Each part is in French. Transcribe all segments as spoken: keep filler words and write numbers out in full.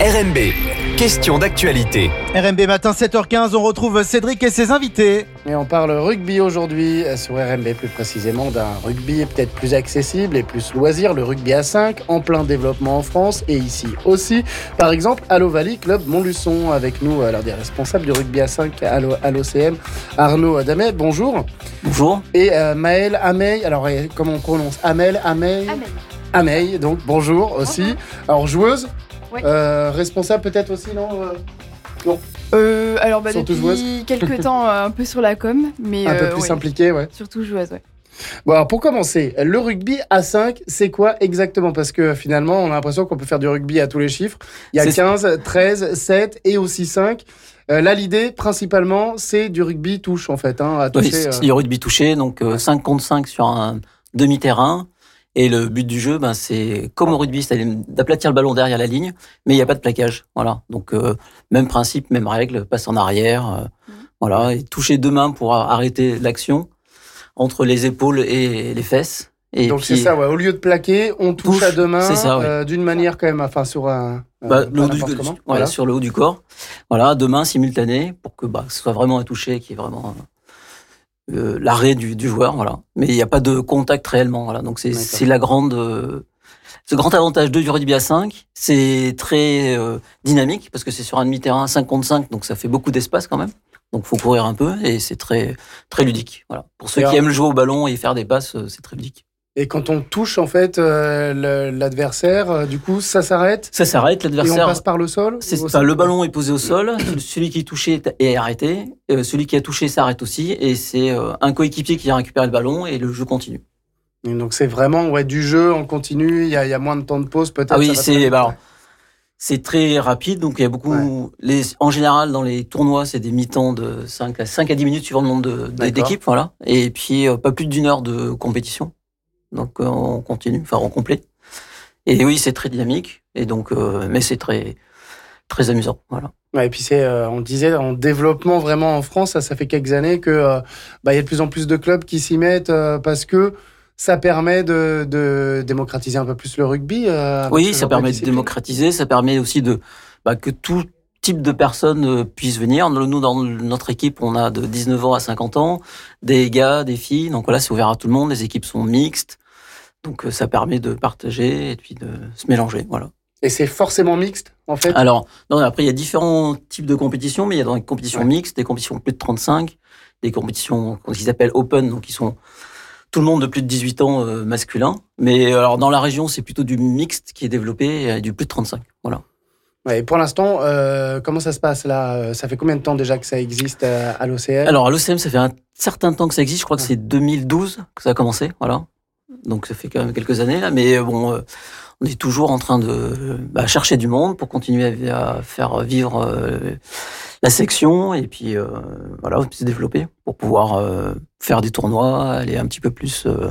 R M B, question d'actualité. R M B matin sept heures quinze, on retrouve Cédric et ses invités. Et on parle rugby aujourd'hui sur R M B, plus précisément d'un rugby peut-être plus accessible et plus loisir, le rugby à cinq, en plein développement en France et ici aussi. Par exemple, à l'Ovalie, club Montluçon, avec nous l'un des responsables du rugby à cinq à l'O C M, Arnaud Damet, bonjour. Bonjour. Et euh, Maëlle Amey, alors comment on prononce Amel, Amey Amey. Amey, donc bonjour aussi. Bonjour. Alors joueuse, oui. euh, responsable peut-être aussi, non euh, Non. Euh, alors bah, Surtout depuis quelques temps euh, un peu sur la com, mais Un euh, peu plus ouais. impliqué, ouais. Surtout joueuse, ouais. Bon, alors pour commencer, le rugby à cinq, c'est quoi exactement ? Parce que finalement, on a l'impression qu'on peut faire du rugby à tous les chiffres. Il y a C'est quinze, treize, sept et aussi cinq. Euh, là, l'idée, principalement, c'est du rugby touche, en fait. Hein, à toucher, Oui, c'est euh... du rugby touché, donc euh, cinq contre cinq sur un demi-terrain. Et le but du jeu, ben, c'est comme au rugby, c'est d'aplatir le ballon derrière la ligne, mais il n'y a pas de plaquage. Voilà. Donc, euh, même principe, même règle, passe en arrière. Euh, mmh. Voilà. Et toucher deux mains pour arrêter l'action entre les épaules et les fesses. Et donc, puis, c'est ça, ouais. Au lieu de plaquer, on touche, touche à deux mains, c'est ça, ouais. euh, d'une manière quand même, enfin, sur un. Bah, euh, le haut du, comment, ouais, voilà. Sur le haut du corps. Voilà, deux mains simultanées pour que bah, ce soit vraiment un toucher qui est vraiment. Euh, l'arrêt du, du joueur, voilà. Mais il n'y a pas de contact réellement, voilà. Donc c'est, c'est la grande, euh, ce grand avantage de du rugby à cinq. C'est très euh, dynamique parce que c'est sur un demi-terrain cinq contre cinq, donc ça fait beaucoup d'espace quand même. Donc faut courir un peu et c'est très très ludique, voilà. Pour ceux et qui alors, aiment jouer au ballon et faire des passes, c'est très ludique. Et quand on touche en fait euh, le, l'adversaire, euh, du coup ça s'arrête. Ça s'arrête, l'adversaire. Et on passe par le sol. C'est ça. Le ballon est posé au sol, celui qui est touché est arrêté, euh, celui qui a touché s'arrête aussi, et c'est euh, un coéquipier qui a récupéré le ballon et le jeu continue. Et donc c'est vraiment ouais du jeu en continu. Il y a, il y a moins de temps de pause peut-être. Ah oui, c'est bah, alors, ouais. c'est très rapide, donc il y a beaucoup. Ouais. Les, en général, dans les tournois, c'est des mi-temps de cinq à dix minutes suivant le nombre de, de, d'équipes, voilà. Et puis euh, pas plus d'une heure de compétition. Donc euh, on continue, enfin on complète. Et oui, c'est très dynamique, et donc euh, mais c'est très très amusant, voilà. Ouais, et puis c'est, euh, on disait en développement vraiment en France, ça, ça fait quelques années que euh, bah il y a de plus en plus de clubs qui s'y mettent euh, parce que ça permet de, de démocratiser un peu plus le rugby. Euh, oui, ça permet de, de démocratiser, ça permet aussi de bah, que tout type de personnes puissent venir. Nous, dans notre équipe, on a de dix-neuf ans à cinquante ans, des gars, des filles. Donc voilà, c'est ouvert à tout le monde. Les équipes sont mixtes. Donc ça permet de partager et puis de se mélanger. Voilà. Et c'est forcément mixte, en fait ? Alors, non, après, il y a différents types de compétitions, mais il y a dans les compétitions ouais. mixtes, des compétitions plus de trente-cinq, des compétitions qu'ils appellent open, donc qui sont tout le monde de plus de dix-huit ans euh, masculin. Mais alors, dans la région, c'est plutôt du mixte qui est développé, et du plus de trente-cinq. Voilà. Ouais, et pour l'instant, euh, comment ça se passe là ? Ça fait combien de temps déjà que ça existe à, à l'O C M ? Alors, à l'O C M, ça fait un certain temps que ça existe. Je crois que c'est deux mille douze que ça a commencé. Voilà. Donc, ça fait quand même quelques années là. Mais bon, euh, on est toujours en train de bah, chercher du monde pour continuer à, à faire vivre euh, la section et puis euh, voilà, se développer pour pouvoir euh, faire des tournois, aller un petit peu plus, euh,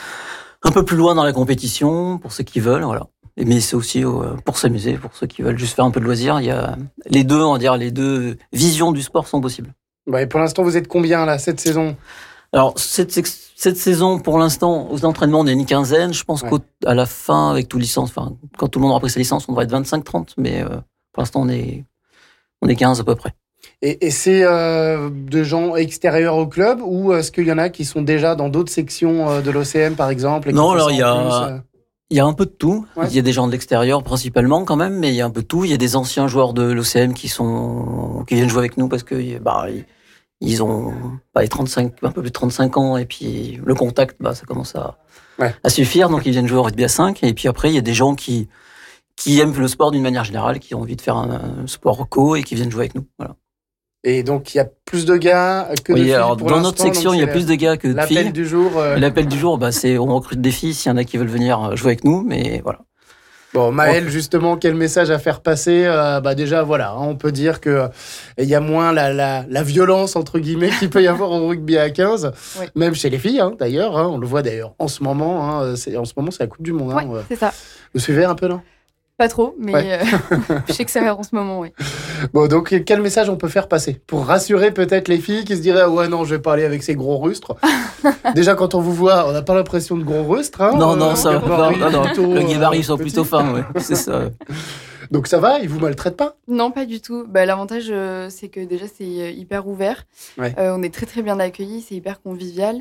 un peu plus loin dans la compétition pour ceux qui veulent. Voilà. Mais c'est aussi euh, pour s'amuser, pour ceux qui veulent juste faire un peu de loisir. Il y a les deux, on va dire, les deux visions du sport sont possibles. Bah, et pour l'instant, vous êtes combien là cette saison ? Alors cette, cette saison, pour l'instant, aux entraînements, on est une quinzaine. Je pense ouais. qu'à la fin, avec tout licence, enfin, quand tout le monde aura pris sa licence, on devrait être vingt-cinq trente. Mais euh, pour l'instant, on est, on est quinze à peu près. Et, et c'est euh, de gens extérieurs au club ou est-ce qu'il y en a qui sont déjà dans d'autres sections euh, de l'O C M, par exemple ? Et non, alors il y a... Plus, euh... Il y a un peu de tout. Ouais. Il y a des gens de l'extérieur principalement quand même, mais il y a un peu de tout. Il y a des anciens joueurs de l'O C M qui sont qui viennent jouer avec nous parce que bah ils ont bah, les trente-cinq, un peu plus de trente-cinq ans et puis le contact bah ça commence à ouais. à suffire, donc ils viennent jouer au rugby à cinq. Et puis après il y a des gens qui qui aiment le sport d'une manière générale, qui ont envie de faire un, un sport co et qui viennent jouer avec nous. Voilà. Et donc, il y a plus de gars que de oui, filles alors, pour dans l'instant, notre section, il y a plus de gars que de l'appel filles. L'appel du jour... Euh... L'appel du jour, bah, c'est on recrute des filles s'il y en a qui veulent venir jouer avec nous, mais voilà. Bon, Maëlle, justement, quel message à faire passer ? euh, bah Déjà, voilà, hein, on peut dire qu'il euh, y a moins la, la, la violence, entre guillemets, qu'il peut y avoir au rugby à quinze, oui. Même chez les filles, hein, d'ailleurs. Hein, on le voit d'ailleurs en ce moment. Hein, c'est, en ce moment, c'est la Coupe du Monde. Oui, hein, c'est ça. Vous suivez un peu, non ? Pas trop, mais ouais. euh, je sais que ça va en ce moment, oui. Bon, donc, quel message on peut faire passer pour rassurer peut-être les filles qui se diraient « Ouais, non, je vais pas aller avec ces gros rustres. » Déjà, quand on vous voit, on n'a pas l'impression de gros rustres. Hein, non, non, euh, ça va. Non, non, plutôt, le gabarit euh, sont plutôt fins, ouais. C'est ça. Donc ça va, ils vous maltraitent pas? Non, pas du tout. Bah, l'avantage, euh, c'est que déjà, c'est euh, hyper ouvert. Ouais. Euh, on est très, très bien accueillis. C'est hyper convivial.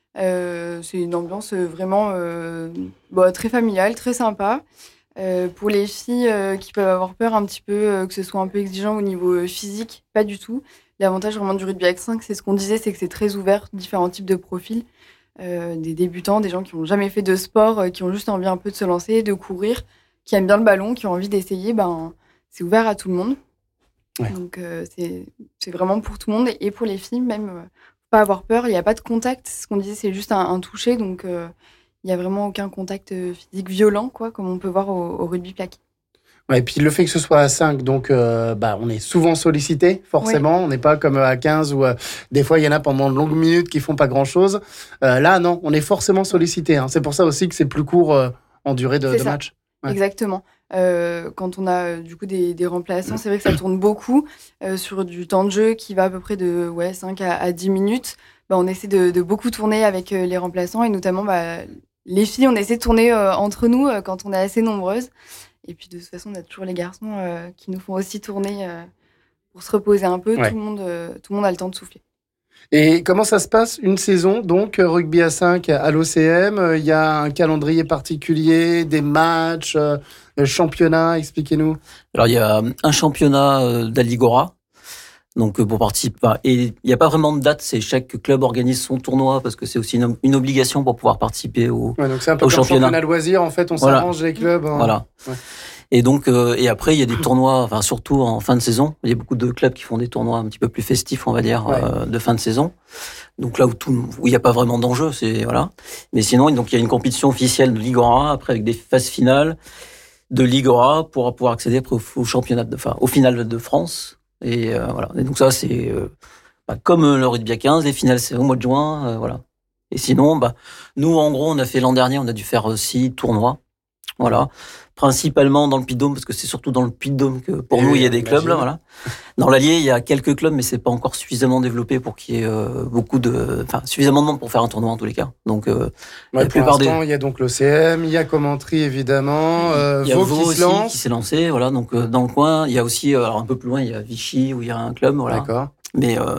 Euh, c'est une ambiance euh, vraiment euh, bah, très familiale, très sympa. Euh, pour les filles euh, qui peuvent avoir peur un petit peu, euh, que ce soit un peu exigeant au niveau euh, physique, pas du tout. L'avantage vraiment du rugby à cinq, c'est ce qu'on disait, c'est que c'est très ouvert, différents types de profils. Euh, des débutants, des gens qui n'ont jamais fait de sport, euh, qui ont juste envie un peu de se lancer, de courir, qui aiment bien le ballon, qui ont envie d'essayer, ben, c'est ouvert à tout le monde. Ouais. Donc euh, c'est, c'est vraiment pour tout le monde. Et pour les filles, même, euh, faut pas avoir peur, il n'y a pas de contact. Ce qu'on disait, c'est juste un, un toucher, donc euh, il n'y a vraiment aucun contact euh, physique violent, quoi, comme on peut voir au, au rugby plaqué. Ouais, et puis le fait que ce soit à cinq, donc euh, bah, on est souvent sollicité, forcément. On n'est pas comme à quinze où euh, des fois il y en a pendant de longues minutes qui font pas grand-chose. Euh, là, non, on est forcément sollicité. Hein. C'est pour ça aussi que c'est plus court euh, en durée de, C'est de ça. match. Ouais. Exactement. Euh, quand on a euh, du coup des, des remplaçants, c'est vrai que ça tourne beaucoup euh, sur du temps de jeu qui va à peu près de ouais, cinq à, à dix minutes. Bah, on essaie de, de beaucoup tourner avec euh, les remplaçants et notamment bah, les filles, on essaie de tourner euh, entre nous euh, quand on est assez nombreuses. Et puis de toute façon, on a toujours les garçons euh, qui nous font aussi tourner euh, pour se reposer un peu. Ouais. Tout le monde, euh, tout le monde a le temps de souffler. Et comment ça se passe une saison, donc euh, rugby à cinq à l'O C M? Il euh, y a un calendrier particulier, des matchs, euh, championnat, expliquez-nous. Alors, il y a un championnat euh, d'Aligora. Donc, euh, pour participer. Enfin, et il n'y a pas vraiment de date, c'est chaque club organise son tournoi parce que c'est aussi une, une obligation pour pouvoir participer au, Ouais, donc c'est un peu au comme championnat. championnat de loisirs, en fait, on Voilà. s'arrange les clubs. Hein. Voilà. Ouais. Et donc, euh, et après, il y a des tournois, enfin, surtout en fin de saison. Il y a beaucoup de clubs qui font des tournois un petit peu plus festifs, on va dire, Ouais. euh, de fin de saison. Donc là où tout, où il n'y a pas vraiment d'enjeu, c'est, voilà. Mais sinon, donc, il y a une compétition officielle de Ligora, après avec des phases finales de Ligora pour pouvoir accéder après au, au championnat de, enfin, au final de France. Et, euh, voilà. Et donc ça, c'est, euh, bah, comme le rugby à quinze, les finales, c'est au mois de juin, euh, voilà. Et sinon, bah, nous, en gros, on a fait l'an dernier, on a dû faire euh, six tournois. Voilà. Principalement dans le Puy-de-Dôme, parce que c'est surtout dans le Puy-de-Dôme que pour Et nous, il y a oui, des clubs, j'imagine. là, voilà. Dans l'Allier, il y a quelques clubs, mais c'est pas encore suffisamment développé pour qu'il y ait euh, beaucoup de, enfin, suffisamment de monde pour faire un tournoi en tous les cas. Donc, euh, Ouais, la pour plupart des- l'instant, il y a donc l'O C M, il y a Commentry, évidemment, euh, il y a Vaud Vaud qui aussi se lance. qui s'est lancé, voilà. Donc, euh, dans le coin, il y a aussi, euh, alors un peu plus loin, il y a Vichy où il y a un club, voilà. D'accord. Mais, euh,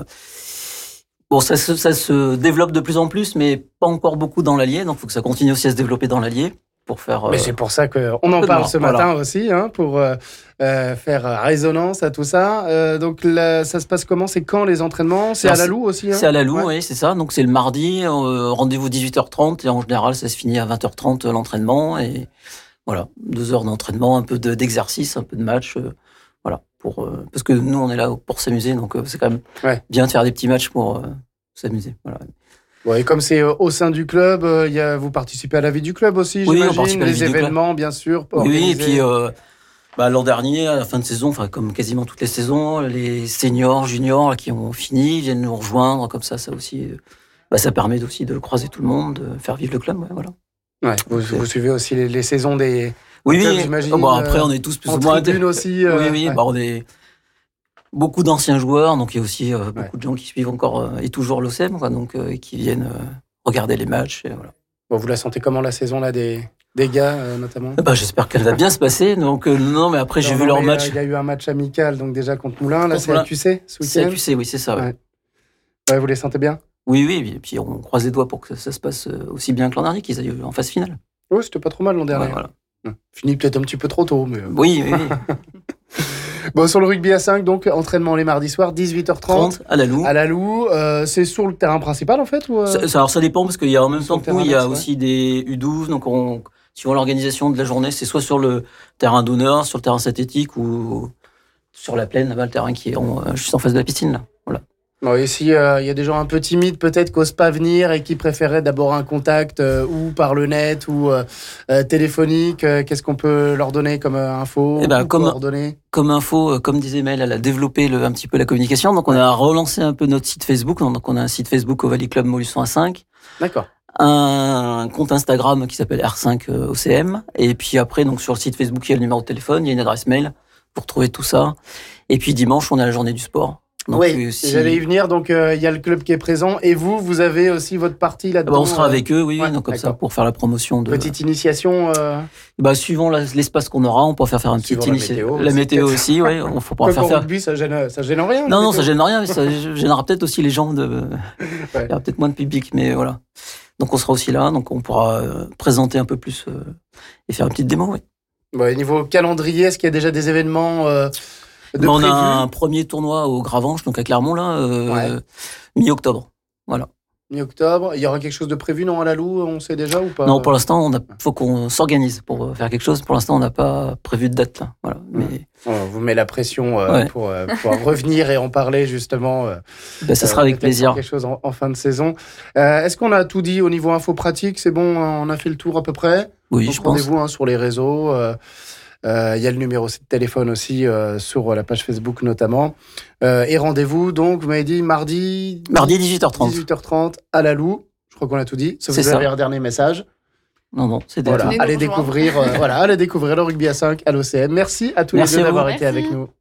bon, ça se, ça se développe de plus en plus, mais pas encore beaucoup dans l'Allier. Donc, il faut que ça continue aussi à se développer dans l'Allier pour faire, Mais euh, c'est pour ça qu'on en peu de parle mort, ce voilà. matin aussi, hein, pour euh, euh, faire résonance à tout ça. Euh, donc là, ça se passe comment? C'est quand les entraînements? C'est Alors, à la Loue aussi, hein? C'est à la Loue, Ouais. oui, c'est ça. Donc c'est le mardi, euh, rendez-vous dix-huit heures trente et en général ça se finit à vingt heures trente euh, l'entraînement et voilà, deux heures d'entraînement, un peu de, d'exercice, un peu de match, euh, voilà, pour euh, parce que nous on est là pour s'amuser, donc euh, c'est quand même Ouais. bien de faire des petits matchs pour euh, s'amuser. Voilà. Ouais, et comme c'est euh, au sein du club, euh, il y a, vous participez à la vie du club aussi, Oui, on j'imagine, participe à la les vie du club. événements, bien sûr. Oui, et organisés. puis euh, bah, l'an dernier, à la fin de saison, enfin comme quasiment toutes les saisons, les seniors, juniors là, qui ont fini viennent nous rejoindre, comme ça, ça aussi, euh, bah, ça permet aussi de croiser tout le monde, de faire vivre le club, ouais, voilà. Ouais, vous, vous suivez aussi les, les saisons des Oui, clubs, oui. j'imagine. Bon, après, euh, on est tous plus en ou moins. tribune aussi. euh, oui, oui. ouais. Bah, on est beaucoup d'anciens joueurs, donc il y a aussi euh, beaucoup Ouais. de gens qui suivent encore euh, et toujours l'O C M, quoi, donc euh, et qui viennent euh, regarder les matchs. Et voilà. Bon, vous la sentez comment la saison là des, des gars, euh, notamment? Bah, j'espère qu'elle va bien se passer. Donc euh, non, mais après j'ai Non, vu non, leur mais, match. euh, Il y a eu un match amical, donc déjà contre Moulins. Là, Contre c'est Moulins. A Q C ce C'est week-end. A Q C, oui, c'est ça. Ouais. Ouais. Ouais, vous les sentez bien? Oui, oui. Et puis on croise les doigts pour que ça, ça se passe euh, aussi bien que l'an dernier, qu'ils aillent en phase finale. Oui, c'était pas trop mal l'an dernier. Ouais, voilà. Fini peut-être un petit peu trop tôt, mais. euh, Oui, oui. oui. Bon, sur le rugby à cinq, donc entraînement les mardis soirs, dix-huit heures trente. trente à la Loue. À la Loue, euh, c'est sur le terrain principal en fait ou euh Ça, ça- alors ça dépend parce qu'il y a en même Sur temps le que nous, il y terrain a annexe, aussi des U douze, donc on, suivant l'organisation de la journée, c'est soit sur le terrain d'honneur, sur le terrain synthétique ou sur la plaine, là-bas, le terrain qui est en- euh, juste en face de la piscine, là. Voilà. Bon, et si euh, il y a des gens un peu timides peut-être qui n'osent pas venir et qui préféraient d'abord un contact euh, ou par le net ou euh, euh, téléphonique, euh, qu'est-ce qu'on peut leur donner comme euh, info Eh ben, ou comme- coordonnées? Comme info, euh, comme disait Mel, elle a développé le, un petit peu la communication, donc on a relancé un peu notre site Facebook, donc on a un site Facebook au Valley Club Montluçon à cinq, D'accord. un compte Instagram qui s'appelle R cinq O C M, et puis après, donc sur le site Facebook, il y a le numéro de téléphone, il y a une adresse mail pour trouver tout ça, et puis dimanche, on a la journée du sport. Donc, oui, euh, si- j'allais y venir. Donc, il euh, y a le club qui est présent. Et vous, vous avez aussi votre partie Ah là-dedans. bah, on sera euh, avec eux, oui, ouais, donc comme ça, d'accord. pour faire la promotion de. Petite initiation. Euh... Bah, suivant la- l'espace qu'on aura, on peut faire faire un petit Suivant la initiative. météo La aussi, météo peut-être. aussi, oui. On faut pouvoir Quoique faire en faire. rugby, ça gêne, ça gêne en rien. Non, la non, météo. ça gêne rien, mais ça gênera peut-être aussi les gens de. Ouais. Il y aura peut-être moins de public, mais voilà. Donc on sera aussi là, donc on pourra euh, présenter un peu plus euh, et faire une petite démo, oui. Ouais, niveau calendrier, est-ce qu'il y a déjà des événements euh, de Mais on prévus a un premier tournoi au Gravanche, donc à Clermont, là, euh, Ouais. mi-octobre. Voilà. mi-octobre. Il y aura quelque chose de prévu, non, à la Loue, on sait déjà ou pas? Non, pour l'instant, on a, faut qu'on s'organise pour faire quelque chose. Pour l'instant, on n'a pas prévu de date, là. Voilà. Mais On vous met la pression euh, Ouais. pour euh, pouvoir revenir et en parler, justement. euh, ben, ça sera euh, avec peut-être plaisir. faire quelque chose en, en fin de saison. Euh, est-ce qu'on a tout dit au niveau info pratique? C'est bon, on a fait le tour à peu près? Oui, Donc, je pense. rendez-vous hein, sur les réseaux. Il euh, euh, y a le numéro de téléphone aussi euh, sur la page Facebook notamment. Euh, et rendez-vous, donc, vous m'avez dit mardi, Mardi, dix-huit heures trente. dix-huit heures trente à la Loue. Je crois qu'on a tout dit. Sauf C'est vous avez ça. un dernier message. Non, non, c'est Voilà, Venez nous allez rejoindre. découvrir, euh, voilà, allez découvrir le rugby à cinq à l'O C M. Merci à tous Merci les deux à vous. d'avoir été Merci. avec nous.